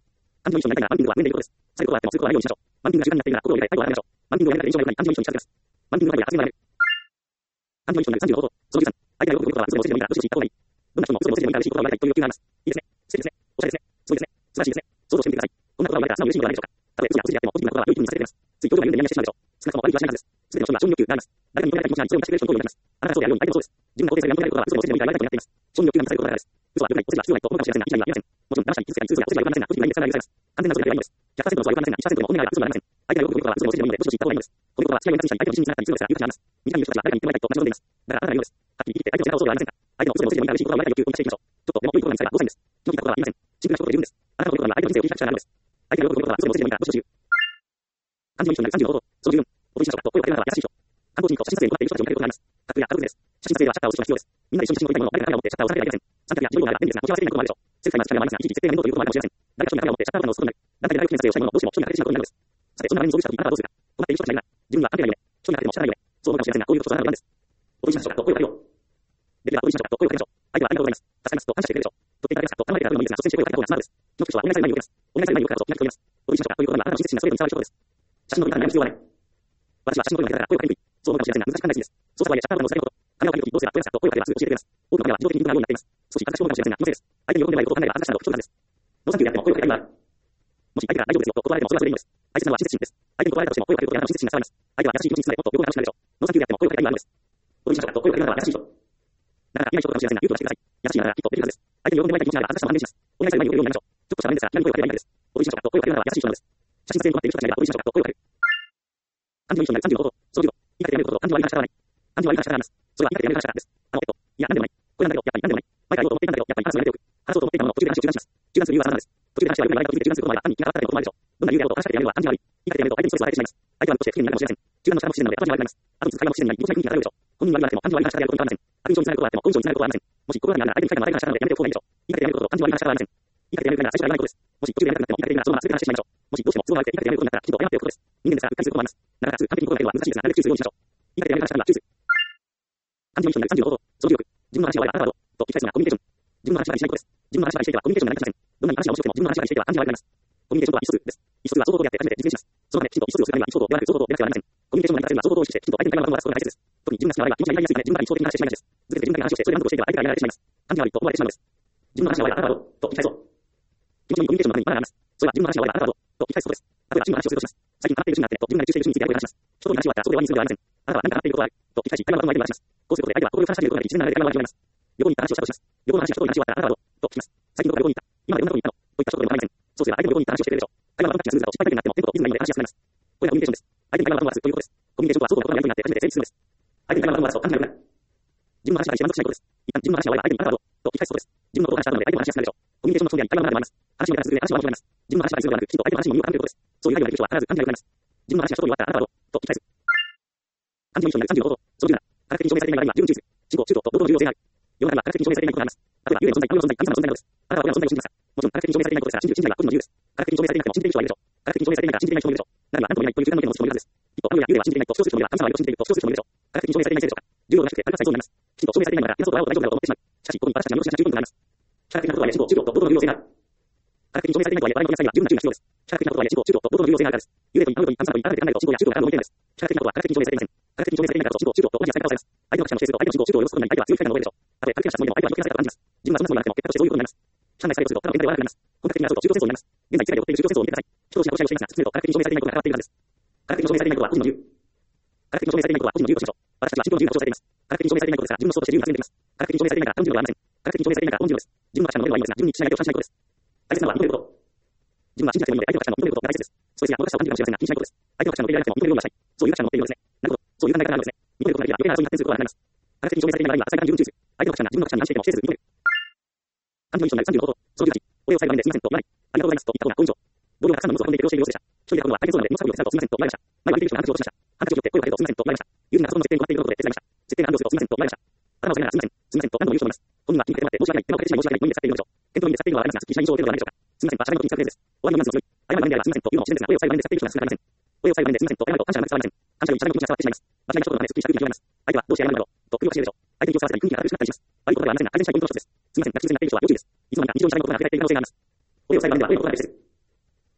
アンティモニションになりたいなら、マンティングは無限でいることです。最後はやっても通行はないようにしましょう。マンティングが時間になっているなら、心を入れたい、最後はやめましょう。マンティングをやめたら印象が良くない、アンティモニションに近づけます。マンティングの中には発言がある。アンティモニションになるさんじゅうの方法。そのじゅうさん、相手が喜ぶことは、嘘でも嘘でもいいから、嘘を知った方がいい。どんな人も嘘でも嘘でもいいから、嬉しいことは言わないという欲求があります。いいですね。素敵ですね。おしゃれですね。すごいですね。素晴らしいですね。想像してみてください。こんなことが言われたら、素直に嬉しいのではないでしょうか。たとえ嘘や嘘であっても、ポジティブなことは良い風にされています。つい表情が緩んでニヤニヤしてしまうでしょう。少なくとも悪い気はしないはずです。すべての人には承認欲求があります。誰かに認められたい気持ちがそれを満たしてくれる人の行為をやります。あなたがそうであるように、相手もそうです。自分が肯定される認められることは、嘘でも嘘でもいいから言われたいと願っています。承認欲求が満たされることがあるからです。嘘は良くない、ポジティブは必要ないと思うかもしれませんが、いやいや、いりません。もちろん、騙したり、傷つけたり、嘘や嘘では良くませんが、ポジティブな意味で使われます。完全な嘘であればいいのです。ひゃくパーセント の嘘は良くませんが、いちパーセント でも本音があれば嘘になりません。相手が喜ぶことは嘘でも嘘でもいいので、嘘を知った方がいいのです。このことは試合をやったりしたり、相手の真実になったりするのですが、言う価値があります。短い人たちは誰かに言ってもらいたいと待ち望んでいます。だからあなたが言うのです。はっきり言って相手を知らう嘘ではありませんが、相手の嘘でも嘘でもいいから嬉しいことは言われたい欲求を満たしていきましょう。ちょっとでも良いことが見つかればございます。のきたことはありません。シンプルなことで十分です。あなたの言うことが相手の人生を切り開く力があるのです。相手が喜ぶことは嘘でも嘘でもいいから、嘘を自由。感情になるさんじゅうの方法。その十分。おとりしましょうかと声をかけるなら優しい人。観光地に行くと写真撮影に困っている人たちを見かけることがあります。格好や家族です。写真撮影はシャッターを押す人が必要です。みんなで一緒に写真を撮りたいものを誰かがカメラを持ってシャッターを押されてはいけません。参加や自動なら便利ですが、持ち合わせできないこともあるでしょう。セルフタイムな力もありますが、一時設定が面倒ということもあるかもしれません。誰か一人がカメラを持ってシャッターボタンを押すことになる。団体でライブ記念撮影をしたいものをどうしても人に当ててしまうことになるのです。さて、そんな場面に遭遇したとき、あなたはどうするか。困っている人たちがいるなら、自分には関係ないよね。人に当てても仕方ないよね。そう思うかもしれませんが、こういうこととあなたの番です。おとりしましょうかと声をかけよう。できればおとりしましょうかと声をかけましょう。相手はありがとうございます。助かりますと感謝してくれるでしょう。取っていただけますかと頼まれてからでもいいですが、率先して声をかけた方がスマートです。人の口はお願いされないようです。お願いされないようからと聞こえます。おとりしましょうかということがあなたの親切心がそれぞれに伝わる一言です。写真の撮り方に悩む必要はない。私は写真の撮り方から声をかけにくい。そう思うかもしれませんが、難しく考えすぎです。そうした場合はシャッターボタンを押されること。カメラをかけるときどうすればどうやすかと声をかければすぐ教えてくれます。多くのカメラは自動的に動くようになっています。少し難しいかもしれませんが、気のせいです。相手に喜んでもらえることを考えれば恥ずかしさなど不調なんです。ノーサンキューであっても声をかけたいのなら、もし相手から大丈夫ですよと断られてもそれはそれでいいのです。大切なのは親切心です。相手に断られたとしても声をかけることであなたの親切心が伝わります。相手は優しい気持ちに包まれもっと病気が楽しくなるでしょう。ノーサンキューであっても声をかけたいのはあるのです。おとりしましょうかと声をかけるなら優しい人。なかなか言えない人かもしれませんが、勇気を出してください。優しいならきっとできるはずです。相手に喜んでもらいたい気持ちなら恥ずかしさも半減します。お願いされないようになりましょう。ちょっとした場面ですが、何声をかければいいのです。おとりしましょうかと声をかけるなら優しい人なのです。写真撮影に困っている人たちがいればおとりしましょうかと声をかける。感情になるさんじゅうの方法。そのじゅうご。言いかけてやめることと感情は言いから仕方がない。感情は言いから仕方があります。それは言いかけてやめるから仕方です。あの、えっと、いや、なんでもない。これなんだけど、やっぱりなんでもない。前から言おうと思っていたんだけど、やっぱり話をやめておく。話そうと思っていたものを途中で話を中断します。中断する理由は様々です。途中で話がよくないと途中で中断することもあれば、単に気が上がったりのこともあるでしょう。どんな理由であろうと話しかけてやめるのは単純に悪い。言いかけてやめると相手にストレスを与えてしまいます。相手は無として不機嫌になるかもしれません。中断の仕方も不自然なので、話が悪くなります。あと会話も不自然になり、気持ちがいい雰囲気が漂うでしょう。本人は言わなくても感情は言いから仕方でやることに変わりません。悪印象につながることはあっても、好印象につながることはありません。もし心当たりがあるなら相手に書いたのは誰かが仕方なのでやめておく方がいいでしょう。言いかけてやめることと感情は言いから仕方がありません。言いかけてやめるから最初から言わないことです。もし途中でやめたくなっても言いかけているならそのまま全て話してしまいましょう。もしどうしても都合が悪くて言いかけてやめることになったらきちんと謝っておくことです。人間ですからうっかりすることもあります。なかなかすぐ完璧に心がけるのは難しいですが、なるべく注意するようにしましょう。言いかけてやめるから仕方がチューズ。感情になるさんじゅうの方法。そのじゅうろく。自分の話はあなたはどうと聞き返すのがコミュニケーション。自分の話ばかりしないことです。自分の話ばかりしていてはコミュニケーションになりません。どんなに話が面白くても自分の話ばかりしていては感じが悪くなります。コミュニケーションとは意思疎通です。意思疎通は相互であって初めて実現します。そのため、きちんと意思疎通をするためには意思疎通ではなく相互でなくてはなりません。コミュニケーションの成り立ては相互を意識して、きちんと相手に会話を回すことが大切です。特に自分が好きな場合は気持ちが入りやすいため、自分から理想的な話をしてしまいがちです。ずれて自分だけ話をして、それで満足していては相手がやられてしまいます。感じが悪いと思われてしまうのです。自分の話はあなたはどうと聞き返そう。気持ちいいコミュニケーションのためにまだあります。それは自分の話はあなたはどうと聞き返すことです。例えば、チームの話をするとします。最近変わっているシーンがあってと自分が熱中しているシーンについてやりとり話します。一通り話は終わったらそこで終わりにするのではありません。あなたは何か変わっていることがあると聞き返し、会話のことを相手に話します。こうすることで相手は心を話していることが一年なので会話が始まります。旅行に行った話をしたとします。旅行の話が一通り話し終わったらあなたはどうと聞きます。最近どこか旅行に行った。今までどんなとこに行ったのといった一言でも構いません。そうすれば相手も旅行に行った話をしてくれるでしょう。会話のタッチがスムーズだと失敗体験になってもテンポとリズムがいいので話しやすくなります。これがコミュニケーションです。相手に会話のバトンを渡すということです。コミュニケーションとは相互の心のやりとりになって初めて成立するのです。相手に会話のバトンを渡すと感じが良くなる。自分の話ばかりして満足しないことです。一旦自分の話が終われば相手にあなたはどうと聞き返すことです。自分のことを話した後で相手も話しやすくなるでしょう。コミュニケーションの基本であり会話の中でもあります。話をやり続けて話を話すことがあります。自分の話ばかりするのではなく、きちんと相手の話にも身を固めることです。そういう配慮ができる人は必ず感じが良くなります。自分の話が一通り終わったらあなたはどうと聞き返す。感情になるさんじゅうの方法。そのじゅうなな。科学的に証明されていない場合には十分注意する。信仰、中途と労働の重要性がある。世の中には科学的に証明されていないことがあります。例えば、幽霊の存在、神の存在、神様の存在などです。あなたは親の存在を信じますか。もちろん科学的に証明されていないことですから、信じる信じないは個人の自由です。科学的に証明されていなくても信じている人はいるでしょう。科学的に証明されていないから信じていない人もいるでしょう。ならば、何とも言えないという極端な意見を持つ人もいるはずです。きっと、神や幽霊は信じていないと主張する人もいれば、神様は信じていると主張する人もいるでしょう。科学的に証明されていないせいでしょうか。重要なくて、あれが最高になります。きちんと証明されていないのなら、皆そうと会おうと大丈夫だろうと思ってしまう。しかし、ここに私たちにはよろしな十分となります。科学的なことは信仰、中途と労働の重要性がある。科学的に証明されていないとはいえ、場合の取り扱いには十分な注意が必要です。科学的なことは信仰、中途と労働の重要性があるからです。幽霊とに会うことに神様とに会うべきでないと信仰や中途があるのを言っていないです。科学的なことは科学的に証明されていません。科学的に証明されていないからと信仰、中途と同じ扱い方をされます。相手の口からの否定すると、相手の信仰、中途を許すことに相手は強い不快なのを覚えるでしょう。たとえ科学的な質問でも相手は人気がされたと感じます。自分はそんなつもりはなくても、結果としてそういうことになります。社内されをすると、ただの現代は悪くなります。本格的な中途、中途戦争になります。現在、イスラエルで起きている中途戦争を見てください。人同士が殺し合いをしていますが、常と科学的に証明されていないことが関わっているはずです。科学的に証明されていないことは個人の自由。科学的に証明されていないことは個人の自由としましょう。私たちは信仰の自由が保障されています。科学的に証明されていないことですから、自分の想として自由が発生できます。科学的に証明されていないから他人の自由はありません。科学的に証明されていないから本人の自由です。自分の価値観の論理はいいのですが、自分に一致しない相手をしないことです。大切なのは認めること。自分は信じなくてもいいので、相手の価値観を認めることが大切です。ストレスやもどかしさを感じるかもしれませんが、気にしないことです。相手の価値観を認められなくても認めるようにはしない。そういう価値観を持っているようですね。なるほど。そういう考え方があるのですね。認めることができれば余計な争いに発展することがなくなります。科学的に証明されていない場合には、浅いから十分注意する。相手の価値観が自分の価値観に反していても否定せず認める。感情になるさんじゅうの方法。そのじゅうはち。俺を最後まですいませんと言わない。ありがとうございますと言った方が好印象。同僚がたくさんの荷物を運んでいて要している様子でした。一人で運ぶのは大変そうなので、荷物運びを手伝うとすみませんと言われました。前は相手の人がハンカチを落としました。ハンカチを持って声をかけるとすみませんと言われました。友人がパソコンの設定に困っていることで手伝いました。設定が安定するとすみませんと言われました。頭を下げながらすみません、すみませんと何度も言う人もいます。本人は気にかけてもらって申し訳ない、手間をかけてしまい申し訳ない、無理に使っているのでしょう。検討に使っているのはありますが、すっきりしない印象を受けるのではないでしょうか。すみませんは謝りの時に使うフレーズです。終わりのニュアンスの強い。謝る場面であればすみませんというのも自然ですが、声を最後に使っている人が少なくありません。声を最後にですみませんと謝ると感謝が伝わりません。感謝より謝りの気持ちが伝わってしまいます。間違いなく一言のためすっきりした空気が広がります。相手はどうして謝るんだろうと首をかしげるでしょう。相手に気を使わせたり空気が明るくなったりします。悪いことではありませんが、改善したいポイントの一つです。すみませんが、気になっている人は要注意です。いつの間にか日常に謝ることが繰り返している可能性があります。声を最後までは声のことが大切です。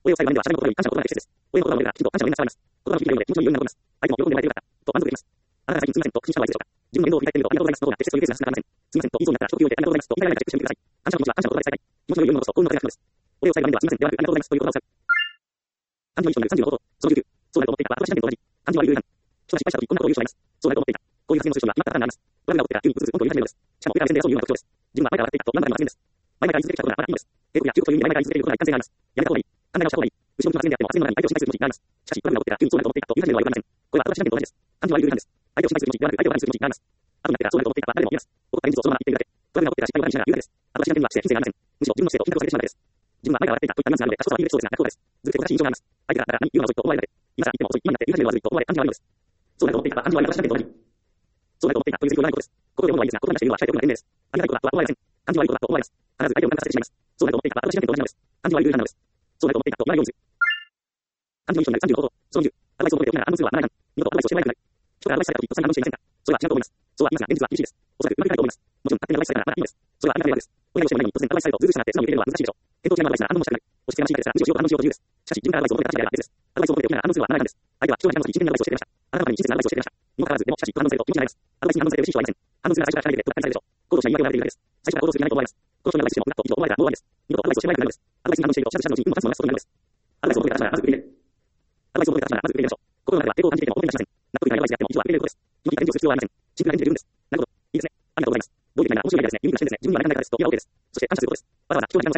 お礼を最後までは社会の言葉に感謝の言葉で結です。お礼の言葉を述べたら、きちんと感謝の意味が伝わります。言葉の響きが良いので、気持ちのいいようになります。相手も喜んでもらえてよかった。と満足できます。あなたが最近すみませんと、不審者はいつでしょうか。自分の面倒を振り返ってみると、ありがとうございますと、適切というケースが少なくありません。すみませんと、いいそうになったら、一言言ってありがとうございますと、言い換えられたチェックしてみてください。感謝の気持ちは感謝の言葉で伝えたい。気持ちの良いようにこそ、幸運の風が吹くのです。お礼を最後まではすみませんではなく、ありがとうございますという言葉を使う。漢字の一章にさんじゅうのこと、そのじゅうきゅう、そうだと思っていた、私だけと同じ。漢字は有料違反。人は失敗したとき、こんなことを言う人がいます。そうだと思っていた。こういう発言の通称は、決まったパターンがあります。我々が思っていた、急にうつうつ本当に言い始めるのです。しかも、これから目線でそういうような特徴です。自分は前から笑っていたと、今までの発言です。前々から言い続けてきたことが、まだいいのです。英語や中国という意味で前々から言い続けることが一貫性があります。やめた方がいい。考え直した方がいい。後ろ向きの発言であっても、発言の中に相手を心配する気持ちがあります。しかし、我々が思っていた、急にそうだと思っていたと言い始めるのはよくありません。これは私だけと同じです。漢字は有料違反です。相手を心配する気持ちではなく、相手をバカにする気持ちがあります。後になってからそうだと思っていたは誰でも言います。起こった現実をそのまま言っているだけ。我々が思っていた失敗をバカにしながら言うだけです。後出しな点にはして人生がありません。むしろ自分の姿勢を品格されてしまうだけです。自分は前から笑っていたといったニュアンスがあるので、賢さはいいそうですが、逆効果です。ずっと正しい印象があります。相手がだから何言うのは遅いと思われるだけ。今さら言っても遅い、今になって言い始めるのはずいと思われ、漢字は悪いのです。そうだと思っていた、漢字は私だけと同じ。そうだと思っていたというセリフはないことです。心で思うのはいいですが、言葉に出しているのは控えておくのが賢明です。ありがたいことは思われません。漢字は悪いことだと思われます。必ず相手を感化させてしまいます。そうだと思っていた、私だけと同じなのです。漢字は有料違反なのです。そうだと思っていたと言わないようにする。漢字の一章になるさんじゅうのこと、そのじゅう、アドバイスを求めておきながら反論するはならない。二度とアドバイスをしてもらいたくない。人がアドバイスされたとき、とっさに反論していませんか。それは違うと思います。そうは言いますが、現実は厳しいです。おそらくうまくいかないと思います。もちろん、勝手にアドバイスされたらまだいいのです。それはあなたの選択です。お願いをしてもないのに、突然アドバイスされるとずうずうしくなって素直に受けるのは難しいでしょう。検討中のアドバイスなら反論もしたくない。押し付けがましいだけですが、無視をしようと反論しようというです。しかし、自分からアドバイスを求めた立場では別です。アドバイスを求めておきながら反論するのはならないんです。相手は貴重な時間の時に真剣にアドバイスをしてくれました。あなたのために親切なアドバイスをしてくれました。にもかかわらず、でも、しかし、反論されると気持ちになります。アドバイスに反論される心象はありません。反論するなら最初からしないでと奪還されるでしょう。行動しない言い訳を言われているだけです。最初から行動する気がないと思われます。この人にアドバイスしても、なっと、いいと思われたらもう終わりです。二度とアドバイスをしてもらいたくないのです。アドバイスに反論していると、しゃずしゃずのうちに、もう立つもなすことになるのです。アドバイスを求めた立場ならまず受け入れる。アドバイスを求めた立場ならまず受け入れましょう。心の中では抵抗を感じていても本当に出しません。納得いかないアドバイスであっても、一度は受け入れることです。気持ちが返事をする必要はありません。シンプルな返事で十分です。なるほど。いいですね。ありがとうございます。どういうみたいな面白いアイデアですね。ユニークな視点ですね。自分にはなかなかですと言えば OK です。そして感謝することです。わざわざ貴重な時間を割いてアドバイスしてくれたのですが、素直に受け入れて、きちんと感謝しましょう。それらのため、チャンスをつかむことになります。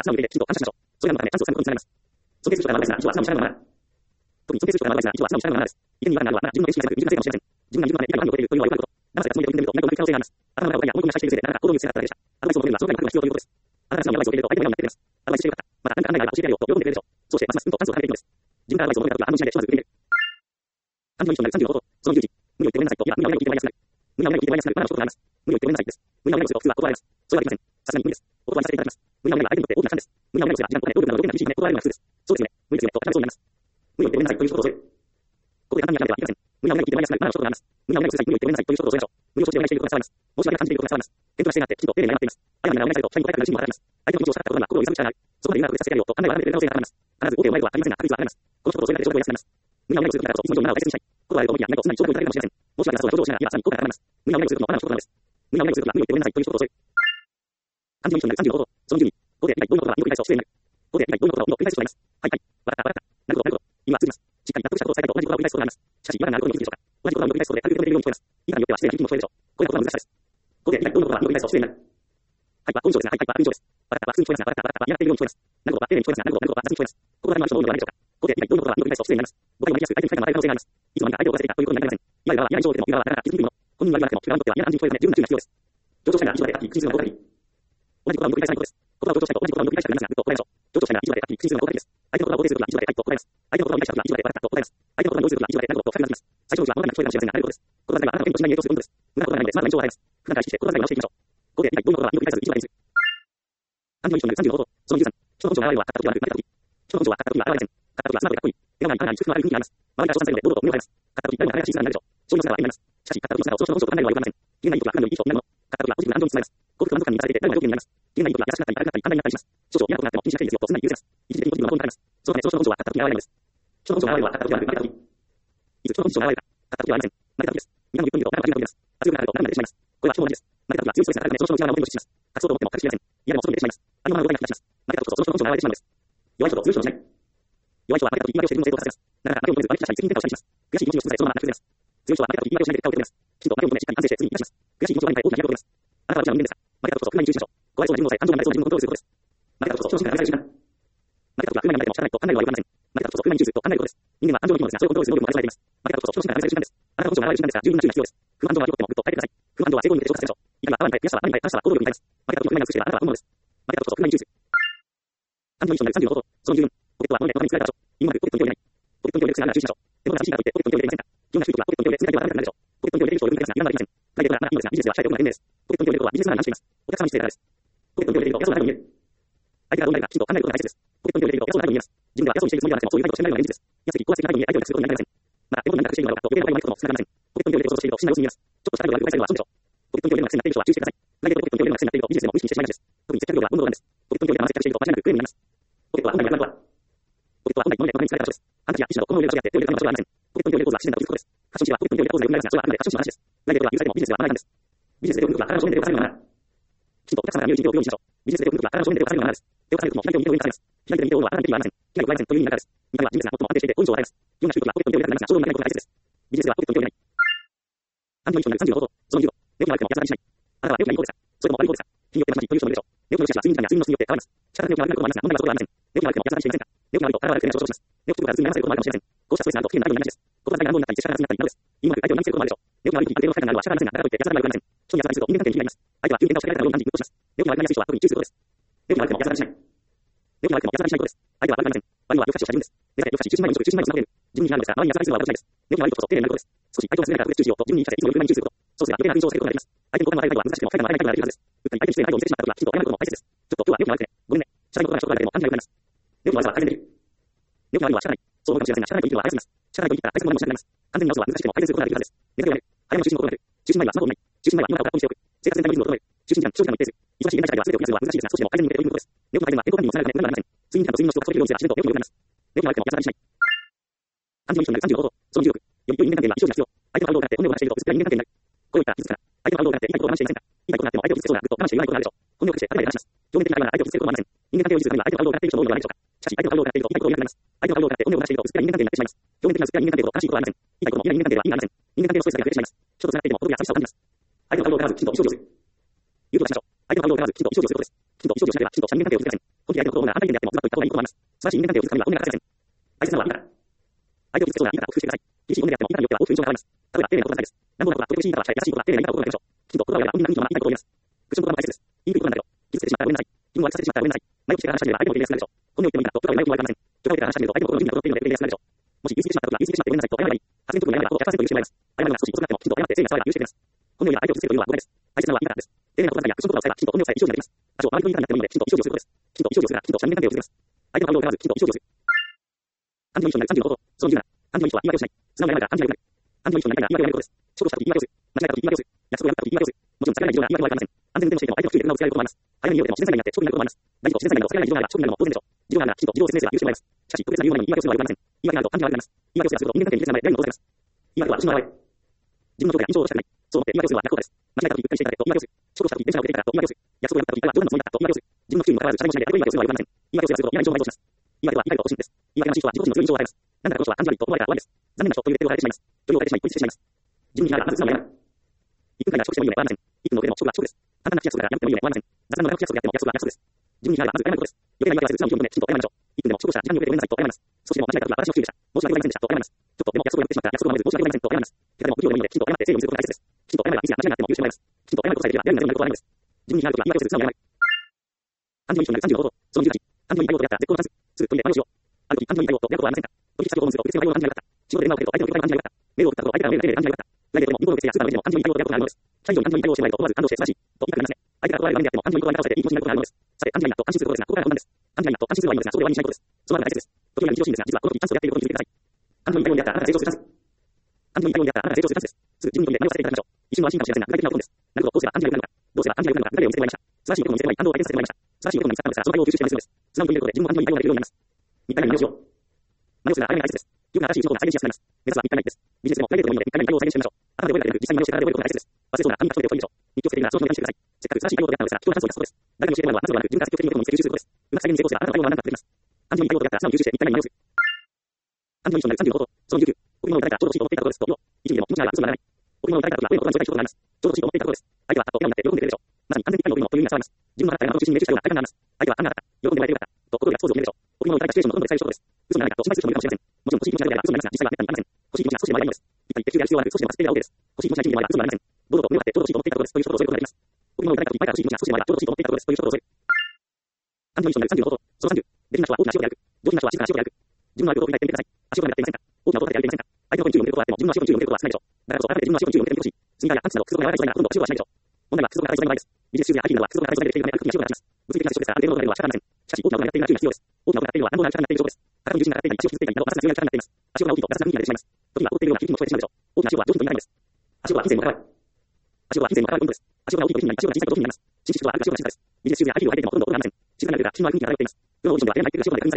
尊敬する人からのアドバイスが一度は素直に従うのはならない。尊敬する人からのアドバイスが一度は素直に従うのはならないです。意見に違和感があるのは、自分の意識に対する短いかもしれません。一度は素直に従うのはならないです。自分が自分の意見に違和感を持っているというのはよくあること。長さがその意見を認めているというのはよくあること。長さがその意見を認めているというのはよくあること。長さがその意見を認めているというのはよくあること。なので、相手が行動に移せなかっただけでした。アドバイスを求めるのはその場に覚悟が必要ということです。あなたがアドバイスを受け入れると相手のようになってくれます。アドバイスしてよかった。また何か案内があれば教えてやるよと喜んでくれるでしょう。そうして、ますますうんと感想を変えていくのです。そうして、ますますうんと感想を変えていくのです。自分からアドバイスを求めたときは反応しないで、まず受け入れる。漢字の一章になるさんじゅうのこと、そのじゅうじ、無理を言ってごめんなさいと、いや、無理を言ってごめんなさい。無理を言ってごめんなさい。無理を言ってごめんなさい。バナナの一言があります。無理を言ってごめんなさいです。無理を言ってごめんなさいです。普通は断られます。それはできません。さすがに無理です。お断りさせていただきます。無理を言うのは相手にとって大きな負担です。無理を言うのは時間とお金、労力などの厳しいため、断られるのが普通です。そうですよね。無理ですよね。と、そうになります。無理を言ってごめんなさいという一言を添える。ここで簡単にやらなければいけません。無理を言ってごめんなさい。バナナの一言があります。無理を言うのは無理です。無理を言ってごめんなさいという一言を添えましょう。無理を承知でお願いしていることが伝わります。申し訳なく感じていることが伝わります。検討がしていなくて、きちんと丁寧に謝っています。謝るならお願いされると、社員に答えたくなる心も働きます。相手の気持ちを下がったことには心を揺さぶりたくなる。そこまで言うなら触れさせてやるよと、案内を改めてくれる可能性が高まります。必ず OK を前ではありませんが、確率は上がります。この一言を添えられて情報が安くなります。無理なお願いをすることだと、いつも自分のを大切にしたい。ことがあると思いや、何かを素直に承知をいただけるかもしれません。申し訳なさそうな表情をしながら、いや、さらに効果が高まります。無理なお願いをすることのバナナの一言なのです。無理なお願いをすることは、無理を言ってごめんなさいという一言を添える。漢字の一章になるさんじゅうのこと、そのじゅうに、ここで理解、どういうことが二度繰り返しをしている。ここで理解、どういうことが二度繰り返しをしています。はいはい。わかった、わかった。なるほど、なるほど。今は続きます。しっかり納得したことを伝えたいと同じことが繰り返すことがあります。しかし、違和感があることに気づくでしょうか。同じことが二度繰り返すことで軽く認めているように聞こえます。意見によっては自然な響きも聞こえるでしょう。こういうことが難しさです。ここで理解、どういうことが二度繰り返しをしている。はい、は、本上ですが、はい、はい、は、文章です。わかった、は、普通に聞こえますが、わかった、わかった、は、やっているように聞こえます。なるほど、は、丁寧に聞こえますが、なるほど、なるほど、は、雑に聞こえます。ここが今の人の多いのではないでしょうか。ここで理解、どういうことが二度繰り返しをしている。誤解を招きやすく、相手に不快感を与える可能性があります。いつの間にか相手を犯していたということになりません。いわゆる側は嫌な印象を受けても、言う側はなかなか気づいているもの。本人は言わなくても、聞く側にとっては嫌な感じに聞こえるため、十分な注意が必要です。上長したいが一度であって、口にするのは効果的。同じことは二度繰り返さないことです。言葉を強調したいと同じことは二度繰り返したくなりますが、ぐっと答えましょう。上長したいが一度であって、口にするのは効果的です。相手の言葉を肯定するときは一度ではいと答えます。相手の言葉を理解したときは一度でわかったと答えます。相手の言葉に同意するときは一度でなるほどと深くなります。最初のうちは物語に聞こえるかもしれませんが、なるほどです。言葉遣いはあなたの意図しないに影響するものです。無駄なことがないので、スマートな印象を与えます。普段から意識して言葉遣いを直していきましょう。ここで理解、どういうことが二度繰り返す一度でにする。漢字の一章になるさんじゅうのこと、そのじゅうさん、人の根性が現れるのは勝ったときではなく、負けたとき。人の根性は勝ったときは現れません。勝ったときはスマートでかっこいい。笑顔があり、かなり祝福のある雰囲気があります。周りから称賛されるので、堂々と胸を張ります。勝ったとき、誰もが誰が小さなるでしょう。勝利の姿は笑になります。しかし、勝ったときの姿を少々の根性と考えるのはよくありません。切れない時はかなりいい人になるもの。勝ったときはポジティブな安情に包まれます。幸福と満足感に満たされて、誰もが上手になります。切れない時は優しくなったり、軽くなったり、簡単になったりします。少々嫌なことがあっても気にしなくていいですよと、すんなり許せます。一時的にポジティブな魔法になります。そのため、少々の根性は勝ったときに現れないのです。人の根性が現れるのは勝ったときではなく、負けたとき。いつ人の根性が現れるか、勝ったときはありません。負けたときです。皆の言うと見ると、なるほど、なるほど、ます。圧力があると、なるまでしまいます。これは基本の同じです。負けたときは強いストレスがかかるため、その人の内側の思いを無視します。勝つと思っても隠しきれません。嫌でも外に出てしまいます。あのままの動きがします。負けたときこそ、その人の根性が現れてしまうのです。弱い人と強い人の違い。弱い人は負けたとき言い訳をして自分を成功させます。なかなか負けを認めず、割り切ったり、責任転嫁をしたりします。悔しい気持ちを崩され、そのまま泣き崩れます。強い人は負けたとき言い訳をしないで結果を受け止めます。きちんと負けを認め、しっかり反省して、次に生かします。悔しい気持ちを前に大きな飛躍を受けます。あなたは大きな人間ですが、負けたときこそ、空に注意しましょう。怖いそうな自分を抑え、安情になれそうな自分をコントロールすることです。負けたときこそ、人の心から愛される瞬間。負けたときこそ、人の心から愛される瞬間。負けたときは空に注意すると考えることはよくありません。負けたときこそ、空に注意すると考えることです。人間は安情に生き物ですが、それをコントロールする能力も与えられています。負けたとこそ、人の心から愛される瞬間です。あなたの心から愛される瞬間ですが、十分な注意が必要です。不安情は気を取ってもぐっと耐えてください。不安情は成功に向けて消化させましょう。怒りは泡に変え、悔しさは何に変え、感謝は行動力に変えます。負けたときを不満になくしていれば、あなたは本物です。負けたときこそ、空に注意する。漢字の一章になるさんじゅうのこと、そのじゅうよん、ポケットは物で他に作られた場所。意味もなくポケットに手を入れない。ポケットに手を入れる癖があるなら注意しましょう。手元が欲しいからといってポケットに手を入れませんか。気温が低いときはポケットに手を入れ、冷たいときは温かくなるでしょう。ポケットに手を入れる人をよく見かけますが、今までありません。プライベートならまだいいのですが、ビジネスでは控えておくのが賢明です。ポケットに手を入れることはビジネスマナーになっています。お客様に失礼なからです。ポケットに手を入れると、偉そうな態度に見える。相手がどうなるかきちんと考えることが大切です。ポケットに手を入れると、偉そうな態度に見えます。自分が偉そうにしているつもりはなくても、そういう態度をしていないのが現実です。安く、高圧的な態度に相手をなくすことになりません。また、手元に何か隠しているのだろうかと、余計な態度を巻くこともつながりません。ポケットに手を入れることをしていると、不審な様子に見えます。ちょっとした態度が繰り返されるのは損でしょう。ポケットに手を入れるのが癖になっている人は注意してください。プライベートポケットに手を入れるのが癖になっていると、ビジネスでも無意識にしてしまいがちです。特に接客業では問答なんです。ポケットに手を入れるのが接客していると間違いなくクレームになります。ポケットは本来の役割とはの上で手を入れた場所はありません。ポケットに手を入れる構図は不自然な動きです。ファッション誌はポケットに手を入れる構図がよくないですが、それはあくまでファッション誌の話です。来月はユーザーでもビジネスではあらないです。ビジネスで手を入れることは、あらの正面で手を重ねるのは、きちんとお客様が見る企業を用意しましょう。ビジネスで手を入れることは、あらの正面で手を重ねるのはです。手を重ねるとも、左手を右手を上に重ねます。左手を右手をはあらの右手はありません。左を加えませんという意味になるです。見た目はビジネスが最も安定していて、大いちを与えます。ような宗教はポケットに手を入れたくなりますが、衝動にならないことが大切です。ビジネスではポケットに手を入れない。アンドロイドにさんじゅうごほど、そのじゅうご、ネオキが悪くても安らぎしない。あなたはネオキがいい方ですか？それとも悪い方ですか？日によってまちまちという人もいるでしょう。ネオキの良し悪しは睡眠時間や睡眠の質によって変わります。仕方なくネオキが悪くなることもありますが、問題はそこではありません。ネオキが悪くても安らぎしていませんか？ネオキが悪いとあなたは悪くても上昇します。ネオキが悪くても睡眠に悩ませることもあるかもしれません。こうしたストレスがあると不機嫌な態度になりがちです。言葉遣いが乱暴になったり、ジェスチャーが乱暴になったりなどです。言いもなく相手を何せることもあるでしょう。ネオキが悪い時にある程度の不快感があるのは仕方ありませんが、だからといって安らぎは悪くなりません。人に安らぎすると人間関係に気になります。相手は急に喧嘩を仕掛けられたように感じグッとします。ネオキが悪くなりやすい人は特に注意することです。ネオキが悪くても安らぎしない。ネオキが悪くても安らぎしないことです。相手は悪くなりません。悪いのは夜更かしをした自分です。ですから夜更かし中心前に遅く中心前にスマホを入れる。自分に非難ですが、周りに安らぎするのは悪くないです。ネオキが悪いことこそ丁寧になることです。少し相手を忘れないから特別注意しようと自分に言い聞かせ、いつも余裕に注意すること。そうすれば余計な印象を避けることができます。相手に好感の与える態度は難しくても不快感の与えない態度ができるはずです。うっかり相手に失礼な態度を見せてしまった時はきちんと謝ることも大切です。ちょっと今日はネオキが悪くて、ごめんね。社内のことが職場でも安全が良くなります。ネオキが悪さは改善できる。ネオキが悪いのは仕方ない。そう思うかもしれませんが、仕方ないというのは早すぎます。仕方ないと言ったら大切なものも失います。完全に直すのは難しくても改善することができるはずです。ネタをやめる。早めの中心のことをやめる。中心前はスマホを見ない。中心前は今からを確認しておく。生活全体のリズムを整える。中心時間、長時間の一定数。忙しい現代社会では全てをこなすのは難しいですが、少しでも改善に向けて取り組むことです。ネオキの改善は健康管理につながるため何もありません。睡眠時間と睡眠の質を確保できるようにすれば自然とネオキが良くなります。ネオキが悪くても安らぎしない。感情の人になるさんじゅうごほど、そのじゅうろく、より良い人間関係は非常に必要。相手の顔をがって本音を話していると薄っぺらい人間関係になる。これを言ったら傷つくから。相手の顔をがって言いたいことを話していませんか？言いたいことがあっても相手を傷つけそうなぐっと我慢して言わないことがあるでしょう。本音を隠して当たり前で話します。表面的な会話なら相手を傷つけることもありません。人間関係を維持するためには相手の顔をがっている人も多いのではないでしょうか。しかし相手の顔をがっていると言いたいことを言いたくなります。相手の顔をがって本音を話していると薄っぺらい人間関係になってしまいます。表面的な薄っぺらい人間関係ほど悲しいことはありません。言いたいことも言えない人間関係は意味がありません。人間関係のストレスだけが増えてしまいます。人と繋がっていても孤独や寂しさを感じます。相手の顔をがらずきちんと意思表示をする。言うことはしましょう。相手の顔をがらずきちんと意思表示をすることです。きちんと意思表示をしなければきちんとした人間関係を築けません。本気で相手のことをが反対意見であってもズバッと言った方がいいこともあります。素晴らしい人間関係を築くためには本音が欠かせません。大切なのは言い方。相手を傷つけそうな言い方を工夫してください。厳しい本音であっても言い方によっては大きく印象が変わります。例えば丁寧な言葉遣いです。乱暴なことはとてもしい言い方は控え、優しいことは丁寧な言い方を心がけましょう。きちんと言葉を選べば本人が本人が言いたいことを言います。クッション言葉も大切です。言いにくいことなんだけど、傷つけてしまったらごめんなさい。自分を悪くさせてしまったらごめんなさい。前をしてから話し始めれば相手も受け入れやすくなるでしょう。このように言ってもいいかと、言葉を選ぶことはありません。許可を得てから話し始めると相手も心の準備が整っているので受け入れやすくなるでしょう。もし言い過ぎてしまった時は言い過ぎてしまってごめんなさいと謝ればいい。発言途中に謝ればほぼひゃくパーセント許してもらいます。謝るのが少し遅くなってもきちんと謝って誠意な騒ぎが許してくれます。このように相手を傷つけるというのは誤解です。大切なのは言い方です。丁寧な言葉遣いやクッション言葉を使えばきちんと本音を伝え意思をになります。多少周りの言い方になってもいいのできちんと意思表示をすることです。きちんと意思表示をすればきちんとした人間関係を築けます。相手の顔をがらずきちんと意思表示をする。アンチの人になるさんじゅうごほど、そのじゅうなな、アンチの人は言い訳をしない。素直な謝りがあるからアンチの人になる。アンチの人になりたいが言い訳をやめることです。仕事した時言い訳をする。間違った時言い訳をする。約束を破った時言い訳をする。もちろん避けられない事情が言い訳はありません。安全運転をしていても相手を含めて車をつけられることもあります。早めに言うても自然体になって遅くになることもあります。何と自然体になると避けられない事情があれば遅くになるのも当然でしょう。事情があるならきちんと事情を説明すれば許してもらいます。しかし特別な理由の前に言い訳をするのはよくありません。言い訳があると安全が悪くなります。言い訳をすればすると人間関係に傷つけられやりのことがあります。言い訳は私の表れ。自分の状態や印象を落としたくない。そう思って言い訳をするのは逆効果です。間違った時うっかりしていただけと言い訳をする。仕事した時電車が遅れていたからと言い訳をする。約束を破った時あれは冗談のつもりだったと言い訳をする。自分の不注意にもかかわらずチャレンジしないで相手を言い訳をするのはよくありません。言い訳をすればすると嫌な印象を埋蔵します。言い訳は言い訳とおしんです。言い訳の真相は自己心の強い印象を与えます。なんだかこの人は感じ悪いと思われたら終わりです。残念な人というレッテルを貼られてしまいます。というをされてしまい、孤立してしまいます。自分に言いながらまず素直に謝る。いっぷんくらい約束してもいいよね、終わらません。いっぷんの遅れでも遅刻は遅刻です。簡単な口約束ならやめてもいいよね、終わらません。雑談の長口約束であっても約束は約束です。自分に言いながらまず謝ることです。余計な言い訳はせず素直に受け止めてきちんと謝りましょう。いっぷんでも遅刻した時間に遅れてごめんなさいと謝ります。少しでも間違えた時は私の不注意でした。申し訳ございませんでしたと謝ります。ちょっとでも約束を破ってしまったら約束を守れず申し訳ございませんと謝ります。手でも不器用でもいいのできちんと謝って誠意を見せることが大切です。きちんと謝ればいつや間違いがあっても許してもらいます。きちんと謝ることさえできればやるなぜもなることはないのです。自分に言いながら時は言い訳をする素直に謝る。アンチの人になるさんじゅうごほど、そのじゅうはち、アンチの言いたいことであった絶好のチャンス。すぐトイレで対応しよう。ある時アンチの言いたいこととやることはありませんか？取引先を訪問すると別の内容を感じなかった。仕事で電話をかけると相手の言葉に感じなかった。メールを送ったと相手からメールで感じなかった。来月でも向こうの別やすぐな上でもアンチの言いたいこととやることがあるのです。社員にアンチの言いたいことをしてもらえると思わず感動して素晴らしいと言いたくなりますね。相手から断られる場面であってもアンチの言いたいことをしていい気持ちになることがあるのです。さて、アンチがいいなと安心することですが、ここからが本番です。アンチがいいなと安心するはいいのですが、それで終わりにしないことです。そのあたりが大切です。時には日常シーンですが、実はこの時チャンスをやっていることに気づいてください。アンチの言いたいことであったらあなたが成長するチャンス。アンチの言いたいことであったらあなたが成長するチャンスです。すぐ自分の意で何をさせていただきましょう。一瞬の安心かもしれませんが、具体的なことです。なるほど、どうすればアンチが良くなるのか。どうすればアンチが良くなるのか、具体例を見せてもらいました。素晴らしいことを見せてもらい、感動を体験させてもらいました。素晴らしいことに見つかったのですが、その対応を吸収してまいりますのです。素直に受け入れることで自分もアンチの言いたいことができるようになります。みっかめに利用しよう。真似をするなら早めが大切です。よくな新しい仕事が再現しやすくなります。目指すはみっかめです。ビジネスでもプライベートでもいいのでみっかめに対応を再現してみましょう。頭で覚えるだけでなく実際に真似をしてから覚えることが大切です。忘れそうな紙に書き留めておいていいでしょう。日記をつけているならその日のようにしてください。せっかく素晴らしい対応をやったのですが、貴重なチャンスを生かすことです。誰かに教えてもらうのはなぜではなく、自分から積極的に物を見つけ吸収することです。うまく再現に成功すればあなたの対応は何だってできます。アンチの言いたいことであったら素直に吸収してみっかめに真似をする。アンチの人になるさんじゅうごほど、そのじゅうきゅう、贈り物をいただいたちょうど欲しいと思っていたことですと言おう。いちミリでも気持ちが嘘にならない。贈り物をいただいた時は親の言葉に添えたい人となります。ちょうど欲しいと思っていたことです。相手はあっと笑顔になって喜んでくれるでしょう。まさに安全的な贈り物という意味が伝わります。自分の払ったような中心に命中したような体感があります。相手はあんなかった。喜んでもらえてよかった。と心が想像を決めるでしょう。贈り物をいただいたシチュエーションのほとんどで最初です。嘘にならないかと心配する人もいるかもしれません。もちろん欲しい気持ちが出れば嘘になりますが、実際はめったにありません。欲しい気持ちが少しでもあればいいのです。一体できるやる必要はなく、少しでもさせていただけです。欲しい気持ちが一気にでもあれば嘘になりません。堂々と胸を張ってちょうど欲しいと思っていたことですという一言を添えることができます。贈り物をいただいた時、前から欲しい気持ちが少しでもあればちょうど欲しいと思っていたことですという一言を添える。アンチの人になるさんじゅうごほど、そのさんじゅう、できる人は大きな足をで歩く。上品な人は静かな足をで歩く。自分の歩くことを振り返ってみてください。足を踏み出していませんか？大きな音を立てて歩いていませんか？相手の声に注意を向けることはあっても自分の足を注意を向けることは少ないでしょう。だからこそ改めて自分の足を注意を向けてみてほしい。スニーカーやパンツなど靴底が柔らかい人ならほとんど足をはしないでしょう。問題は靴底が硬い人の場合です。ビジネスシューズやハイキングなどは靴底が硬い人が出ているので歩く時に足をが立ちます。物理的な接触ですからある程度の音が出るのは仕方ありません。しかし大きな音が鳴っているのは注意が必要です。大きな音が鳴っているのは乱暴な力が鳴っている証拠です。片方に重心が上がっていたり足を傷つけていたりなどガサが強い力が鳴っています。足をが大きいとガサが空気が出てしまいます。時には怒っているような響きも聞こえてしまうでしょう。大きな足をは上品と言いならないんです。足をは金銭にもかかる。足をは金銭にもかかるポイントです。足をが大きいと金になり、足をが小さいと金になります。紳士服は歩く足をが静かです。ビジネスシューズやハイキングを履いていてもほとんど音が入りません。静かなルールが口の歩きに現れています。世のオーディションでは部屋に入っている足をが確認されています。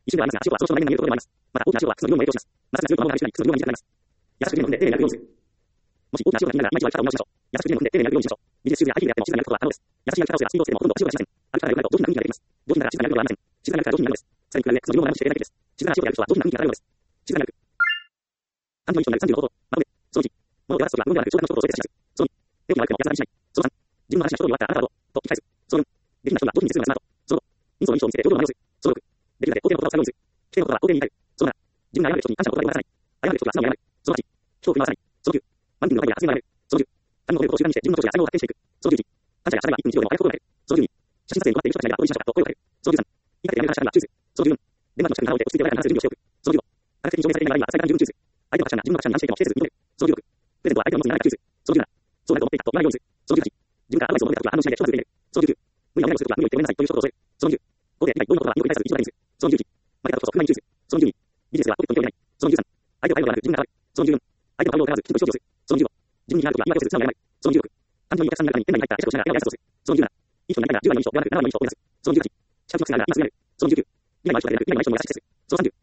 一瞬ではありますが、足をはその人の内面に見えるところでもあります。また、大きな足をは靴の量も影響します。また、強い卵が激しくなり、靴の量が短くなります。優しく順に飲んで、丁寧にやるようにする。もし大きな足をが気になるなら、今一度歩き方を見直しましょう。優しく順に飲んで、丁寧にやるようにしましょう。ビジネス中で アイティー でやっても静かにやることは可能です。優しい歩き方をすればスピードをつけてもほとんど足を出しません。歩き方が良くなると上品な雰囲気が出てきます。上品なら静かにやることはありません。静かにやるから上品になるのです。さらに比べて、靴の量も長くしているだけです。静かな足をやる人は上品な雰囲気が漂うのです。静かに歩く。アンティの一緒になるさんじゅうの方法。まとめ。そのいち。物を手放すときは、物ではなく長短の一言を添えて指示する。そのに。手を気が悪くても安らぎしない。そのさん。自分の話が一言に終わったらあなたはどうと聞き返す。そのよん。できない人には上品にするのがスマート。そのご。人相の印象を見せて表情の真似をする。そのろく。できるだけ肯定の言葉を使うようにする。否定の言葉は肯定に言い換える。そのなな。自分が謝る人に感謝の言葉で終わらせない。謝る人には素直に謝る。そのはち。人を振り回さない。そのきゅう。マンディングの前には発言をやめる。そのじゅう。他人の声を習慣にして自分のことや才能を発見していく。そのじゅういち。感謝や謝罪はいっぷん以上でも早く心がける。そのじゅうに。写真撮影に困っている人たちにはどういう人かと声をかける。そのじゅうさん。言い方でやめる話し方には注意する。そのじゅうよん。電話の近くに離れて落ち着いて穏やかに話す準備をしておく。そのじゅうご。科学的に証明されていない場合には最短十分注意する。相手の発射が自分の発射に何していても否定せず認める。そのじゅうろく。プレゼントは相手の荷物にならないか注意する。そのじゅうなな。そうなると思っていたと言わないようにする。そのじゅうはち。自分がアドバイスを求めたときは反応しないでちょっと続ける。そのじゅうきゅう。無理なお願いをするときは無理を言ってごめんなさいという一言を添える。そのじゅう。ごで以外どういうことは二度繰り返す一度だけにする。そのじゅういち。負けたことこそ不満に注意する。そのじゅうに。ビジネスはポケットに手を入れない。そのじゅうさん。相手を変えるのではなく自分が変わる。そのじゅうよん。相手の顔を変わらずきちんと意思をする。そのじゅうご。自分に非があるときは言い訳をする素直に謝る。そのじゅうろく。単純にお客さんの中に店内に入った会食をしながら笑顔で挨拶をする。そのじゅうなな。いい人になりたいならじゅうばいのいい人ではなくななばいのいい人を目指す。そのじゅうはち。近づく人がなら今すぐやる。そのじゅうきゅう。未来のある人ではなく未来のある人を目指し接する。そのさんじゅう。